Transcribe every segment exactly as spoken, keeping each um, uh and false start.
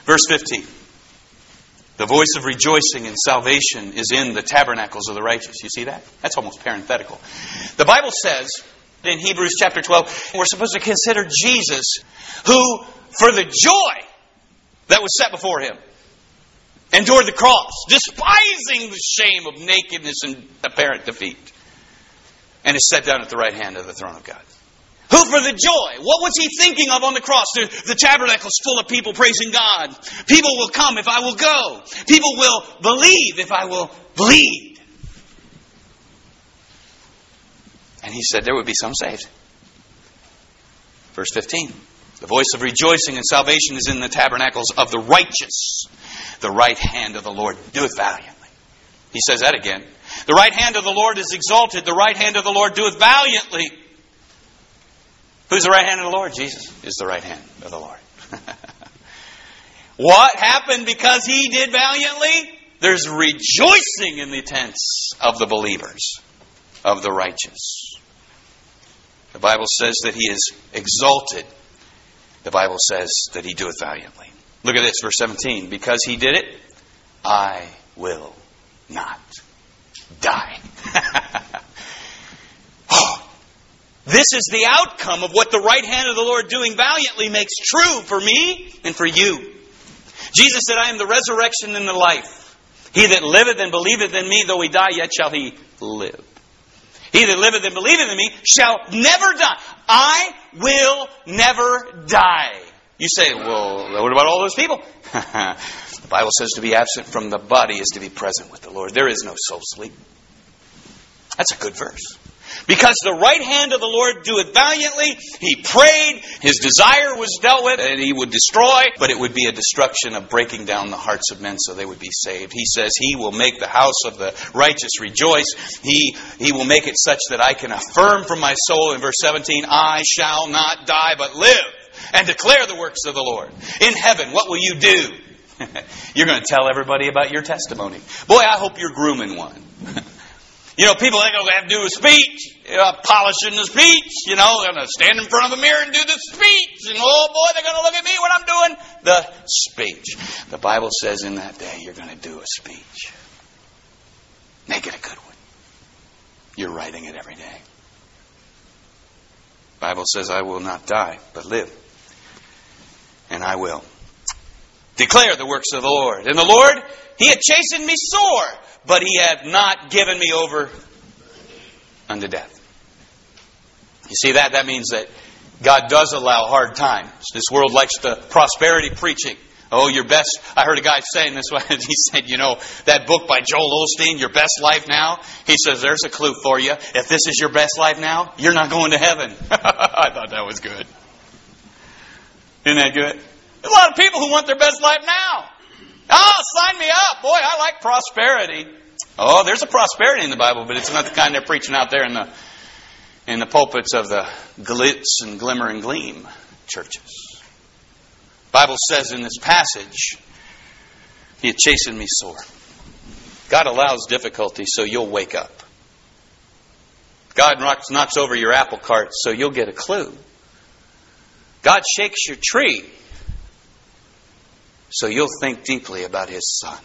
Verse fifteen. The voice of rejoicing and salvation is in the tabernacles of the righteous. You see that? That's almost parenthetical. The Bible says in Hebrews chapter twelve, we're supposed to consider Jesus, who, for the joy that was set before him, endured the cross, despising the shame of nakedness and apparent defeat, and is set down at the right hand of the throne of God. Who for the joy? What was he thinking of on the cross? The, the tabernacle's full of people praising God. People will come if I will go. People will believe if I will bleed. And he said there would be some saved. Verse fifteen. The voice of rejoicing and salvation is in the tabernacles of the righteous. The right hand of the Lord doeth valiantly. He says that again. The right hand of the Lord is exalted. The right hand of the Lord doeth valiantly. Who's the right hand of the Lord? Jesus is the right hand of the Lord. What happened because he did valiantly? There's rejoicing in the tents of the believers, of the righteous. The Bible says that he is exalted. The Bible says that he doeth valiantly. Look at this, verse seventeen. Because he did it, I will not die. Oh. This is the outcome of what the right hand of the Lord doing valiantly makes true for me and for you. Jesus said, I am the resurrection and the life. He that liveth and believeth in me, though he die, yet shall he live. He that liveth and believeth in me shall never die. I will never die. You say, well, what about all those people? The Bible says to be absent from the body is to be present with the Lord. There is no soul sleep. That's a good verse. Because the right hand of the Lord doeth valiantly. He prayed. His desire was dealt with. And he would destroy. But it would be a destruction of breaking down the hearts of men so they would be saved. He says he will make the house of the righteous rejoice. He, he will make it such that I can affirm from my soul in verse seventeen, I shall not die but live and declare the works of the Lord. In heaven, what will you do? You're going to tell everybody about your testimony. Boy, I hope you're grooming one. You know, people think, oh, they have to do a speech, you know, polishing the speech, you know, they're going to stand in front of the mirror and do the speech. And, oh, boy, they're going to look at me when I'm doing the speech. The Bible says in that day, you're going to do a speech. Make it a good one. You're writing it every day. The Bible says, I will not die, but live. And I will declare the works of the Lord. And the Lord, he had chastened me sore, but he had not given me over unto death. You see that? That means that God does allow hard times. This world likes the prosperity preaching. Oh, your best... I heard a guy saying this one. He said, you know, that book by Joel Osteen, Your Best Life Now? He says, there's a clue for you. If this is your best life now, you're not going to heaven. I thought that was good. Isn't that good? There's a lot of people who want their best life now. Oh, sign me up. Boy, I like prosperity. Oh, there's a prosperity in the Bible, but it's not the kind they're preaching out there in the in the pulpits of the glitz and glimmer and gleam churches. The Bible says in this passage, he had chastened me sore. God allows difficulty so you'll wake up. God knocks, knocks over your apple cart so you'll get a clue. God shakes your tree so you'll think deeply about His Son.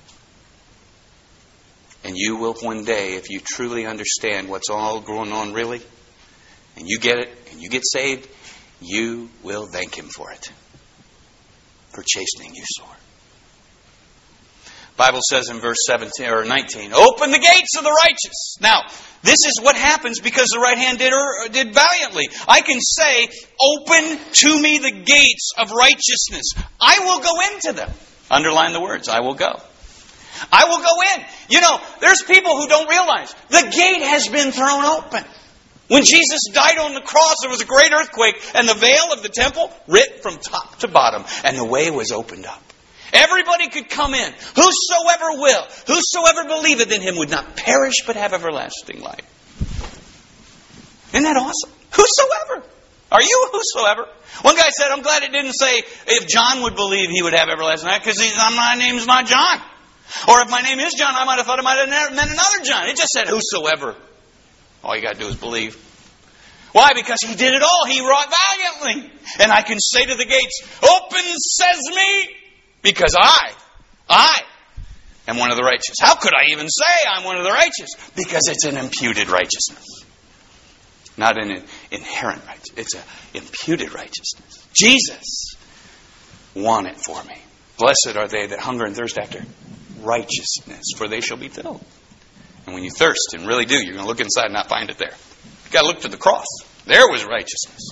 And you will one day, if you truly understand what's all going on really, and you get it, and you get saved, you will thank Him for it. For chastening you sore. The Bible says in verse seventeen or nineteen, open the gates of the righteous. Now, this is what happens because the right hand did, or, did valiantly. I can say, open to me the gates of righteousness. I will go into them. Underline the words, I will go. I will go in. You know, there's people who don't realize the gate has been thrown open. When Jesus died on the cross, there was a great earthquake, and the veil of the temple ripped from top to bottom, and the way was opened up. Everybody could come in. Whosoever will, whosoever believeth in Him would not perish but have everlasting life. Isn't that awesome? Whosoever. Are you a whosoever? One guy said, I'm glad it didn't say if John would believe he would have everlasting life, because my name's not John. Or if my name is John, I might have thought it might have meant another John. It just said whosoever. All you got to do is believe. Why? Because He did it all. He wrought valiantly. And I can say to the gates, open sesame. Because I, I am one of the righteous. How could I even say I'm one of the righteous? Because it's an imputed righteousness. Not an inherent righteousness. It's an imputed righteousness. Jesus won it for me. Blessed are they that hunger and thirst after righteousness, for they shall be filled. And when you thirst, and really do, you're going to look inside and not find it there. You've got to look to the cross. There was righteousness.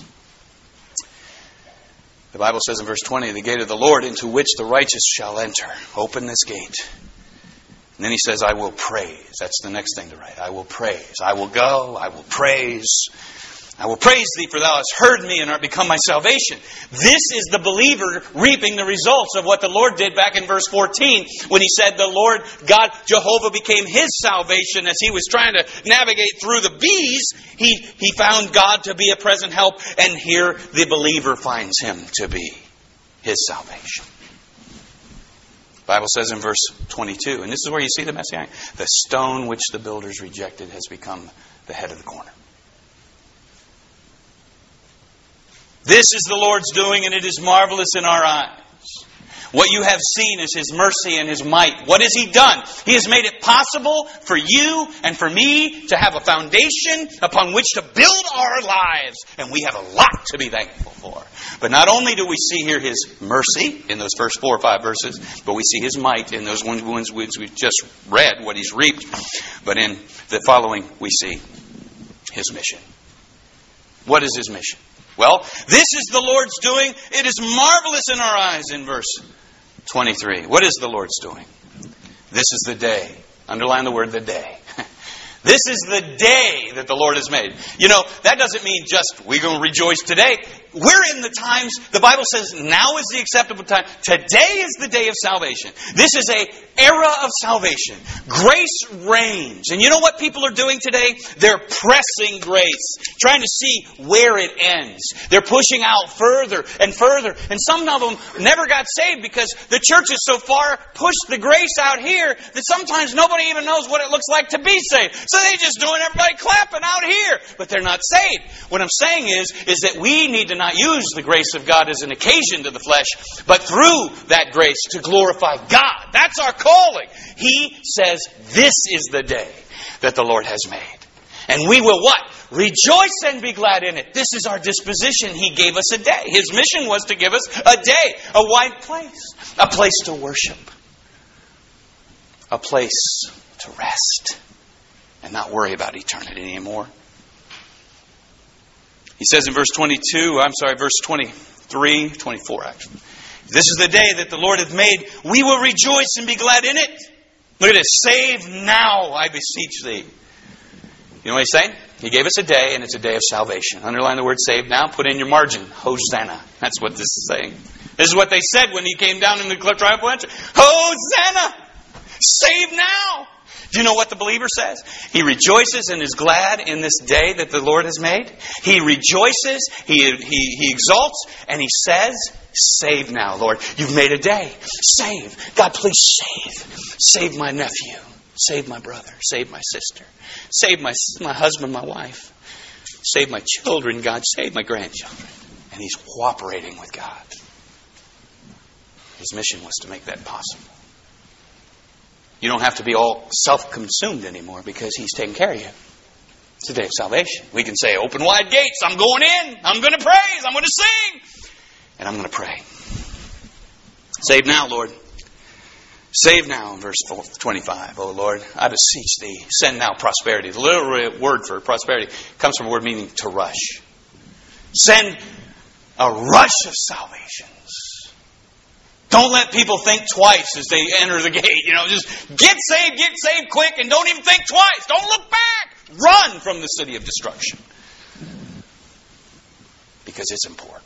The Bible says in verse twenty, the gate of the Lord into which the righteous shall enter. Open this gate. And then he says, I will praise. That's the next thing to write. I will praise. I will go. I will praise. I will praise thee, for thou hast heard me and art become my salvation. This is the believer reaping the results of what the Lord did back in verse fourteen when he said the Lord God, Jehovah, became his salvation as he was trying to navigate through the bees. He, he found God to be a present help, and here the believer finds him to be his salvation. The Bible says in verse twenty-two, and this is where you see the Messianic, the stone which the builders rejected has become the head of the corner. This is the Lord's doing, and it is marvelous in our eyes. What you have seen is His mercy and His might. What has He done? He has made it possible for you and for me to have a foundation upon which to build our lives. And we have a lot to be thankful for. But not only do we see here His mercy in those first four or five verses, but we see His might in those ones we just read, what He's reaped. But in the following, we see His mission. What is His mission? Well, this is the Lord's doing. It is marvelous in our eyes in verse twenty-three. What is the Lord's doing? This is the day. Underline the word the day. This is the day that the Lord has made. You know, that doesn't mean just we're going to rejoice today. We're in the times, the Bible says now is the acceptable time. Today is the day of salvation. This is an era of salvation. Grace reigns. And you know what people are doing today? They're pressing grace, trying to see where it ends. They're pushing out further and further. And some of them never got saved because the church is so far pushed the grace out here that sometimes nobody even knows what it looks like to be saved. So they're just doing everybody clapping out here, but they're not saved. What I'm saying is, is that we need to not use the grace of God as an occasion to the flesh, but through that grace to glorify God. That's our calling. He says, this is the day that the Lord has made. And we will what? Rejoice and be glad in it. This is our disposition. He gave us a day. His mission was to give us a day, a wide place, a place to worship, a place to rest, and not worry about eternity anymore. He says in verse twenty-two, I'm sorry, verse twenty-three, twenty-four actually. This is the day that the Lord hath made. We will rejoice and be glad in it. Look at this. Save now, I beseech thee. You know what he's saying? He gave us a day, and it's a day of salvation. Underline the word save now. Put in your margin. Hosanna. That's what this is saying. This is what they said when he came down in the triumphal entry. Hosanna! Save now! Do you know what the believer says? He rejoices and is glad in this day that the Lord has made. He rejoices, he, he, he exalts, and he says, save now, Lord. You've made a day. Save. God, please save. Save my nephew. Save my brother. Save my sister. Save my, my husband, my wife. Save my children, God. Save my grandchildren. And he's cooperating with God. His mission was to make that possible. You don't have to be all self-consumed anymore because He's taking care of you. It's a day of salvation. We can say, open wide gates. I'm going in. I'm going to praise. I'm going to sing. And I'm going to pray. Save now, Lord. Save now in verse twenty-five. Oh, Lord, I beseech Thee, send now prosperity. The literal word for prosperity comes from a word meaning to rush. Send a rush of salvation. Don't let people think twice as they enter the gate. You know, just get saved, get saved quick, and don't even think twice. Don't look back. Run from the city of destruction. Because it's important.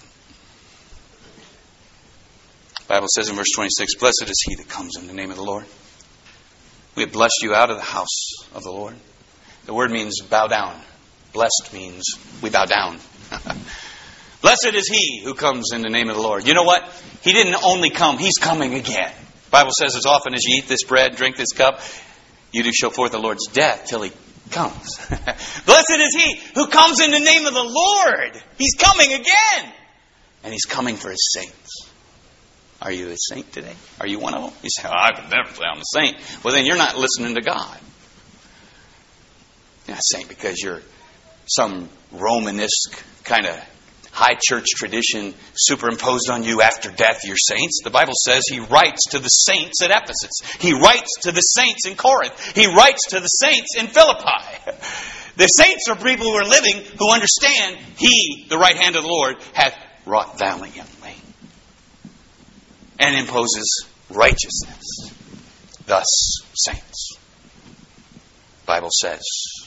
The Bible says in verse twenty-six, blessed is he that comes in the name of the Lord. We have blessed you out of the house of the Lord. The word means bow down. Blessed means we bow down. Blessed is he who comes in the name of the Lord. You know what? He didn't only come. He's coming again. The Bible says, as often as you eat this bread, drink this cup, you do show forth the Lord's death till He comes. Blessed is he who comes in the name of the Lord. He's coming again. And He's coming for His saints. Are you a saint today? Are you one of them? You say, oh, I would never say I'm a saint. Well, then you're not listening to God. You're not a saint because you're some Romanesque kind of high church tradition superimposed on you after death. You're saints. The Bible says He writes to the saints at Ephesus. He writes to the saints in Corinth. He writes to the saints in Philippi. The saints are people who are living, who understand He, the right hand of the Lord, hath wrought valiantly and imposes righteousness. Thus, saints. The Bible says,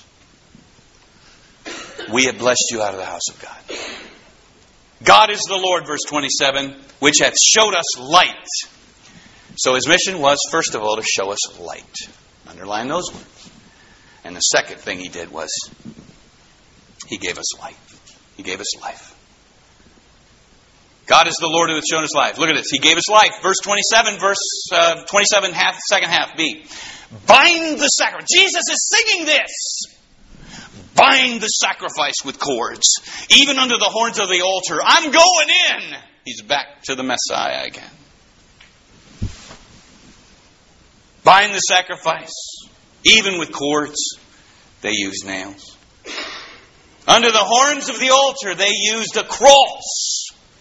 we have blessed you out of the house of God. God is the Lord, verse twenty-seven, which hath showed us light. So His mission was, first of all, to show us light. Underline those words. And the second thing He did was, He gave us life. He gave us life. God is the Lord who hath shown us life. Look at this. He gave us life. Verse twenty-seven, verse uh, twenty-seven, half, second half, B. Bind the sacrifice. Jesus is singing this. Bind the sacrifice with cords, even under the horns of the altar. I'm going in. He's back to the Messiah again. Bind the sacrifice, even with cords. They used nails. Under the horns of the altar, they used a cross.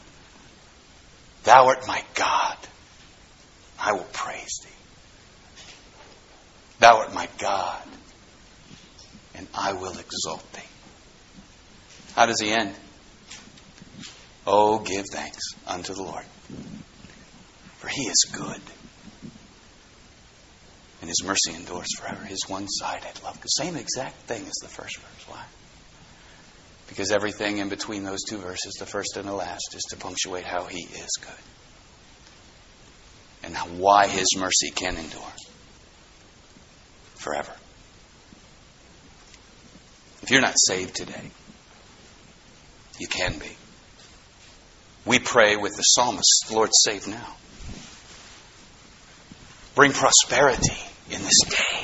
Thou art my God. I will praise Thee. Thou art my God. And I will exalt Thee. How does He end? Oh, give thanks unto the Lord. For He is good. And His mercy endures forever. His one-sided love. The same exact thing as the first verse. Why? Because everything in between those two verses, the first and the last, is to punctuate how He is good. And why His mercy can endure forever. If you're not saved today, you can be. We pray with the psalmist, Lord, save now. Bring prosperity in this day.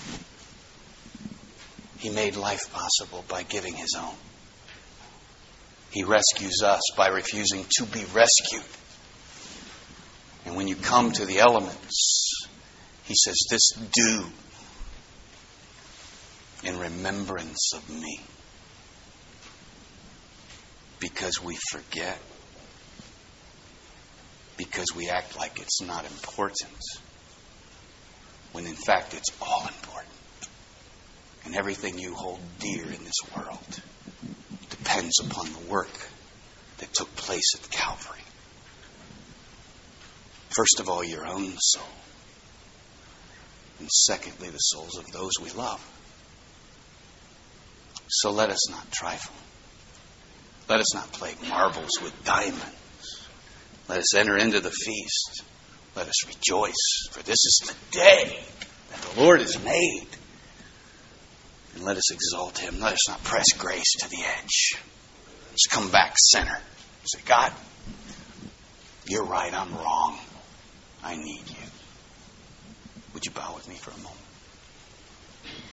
He made life possible by giving His own. He rescues us by refusing to be rescued. And when you come to the elements, He says, this do in remembrance of me. Because we forget. Because we act like it's not important. When in fact it's all important. And everything you hold dear in this world depends upon the work that took place at Calvary. First of all, your own soul. And secondly, the souls of those we love. So let us not trifle. Let us not play marbles with diamonds. Let us enter into the feast. Let us rejoice, for this is the day that the Lord has made. And let us exalt Him. Let us not press grace to the edge. Let's come back center. Say, God, you're right, I'm wrong. I need you. Would you bow with me for a moment?